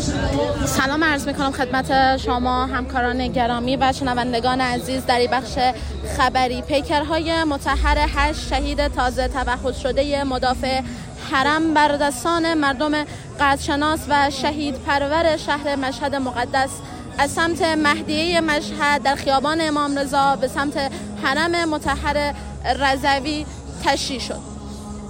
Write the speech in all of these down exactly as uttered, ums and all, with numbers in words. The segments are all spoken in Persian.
سلام عرض میکنم خدمت شما همکاران گرامی و شنوندگان عزیز در این بخش خبری. پیکرهای مطهر هشت شهید تازه توحد شده مدافع حرم بر دستان مردم قدرشناس و شهید پرور شهر مشهد مقدس از سمت مهدیه مشهد در خیابان امام رضا به سمت حرم مطهر رضوی تشییع شد.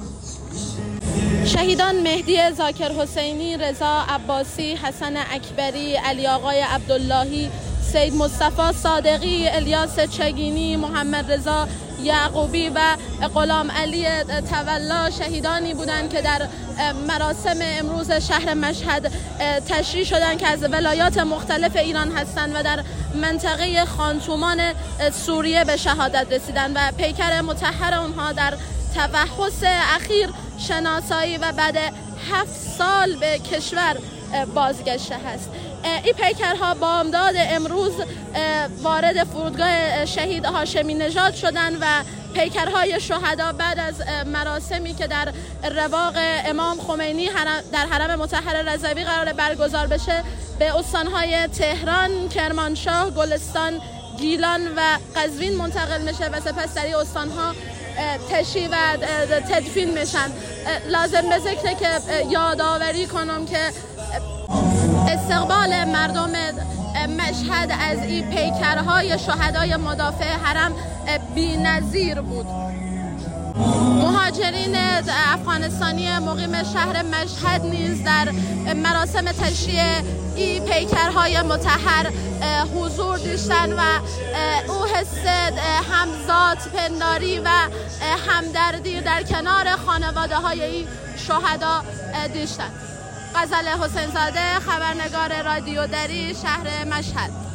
شهیدان مهدی ذاکر حسینی، رضا عباسی، حسن اکبری، علی آقای عبداللهی، سید مصطفی صادقی، الیاس چگینی، محمد رضا یعقوبی و غلام علی تولا شهیدانی بودند که در مراسم امروز شهر مشهد تشییع شدند که از ولایات مختلف ایران هستند و در منطقه خانتومان سوریه به شهادت رسیدند و پیکر مطهر اونها در تفحص اخیر شناسایی و بعد هفت سال به کشور بازگشته هست. این پیکرها با امداد امروز وارد فرودگاه شهید هاشمی نژاد شدند و پیکرهای شهدا بعد از مراسمی که در رواق امام خمینی در حرم مطهر رضوی قرار برگزار بشه به استانهای تهران، کرمانشاه، گلستان، گیلان و قزوین منتقل میشه و سپس در این استانها تشییع و تدفین میشن. لازم به ذکره که یادآوری کنم که استقبال مردم مشهد از این پیکرهای شهدای مدافع حرم بی‌نظیر بود. مهاجرین افغانستانی مقیم شهر مشهد نیز در مراسم تشییع این پیکرهای مطهر حضور داشتند و او حس همزاد پنداری و همدردی در کنار خانواده های این شهدا داشتند. غزل حسین زاده، خبرنگار رادیو دری، شهر مشهد.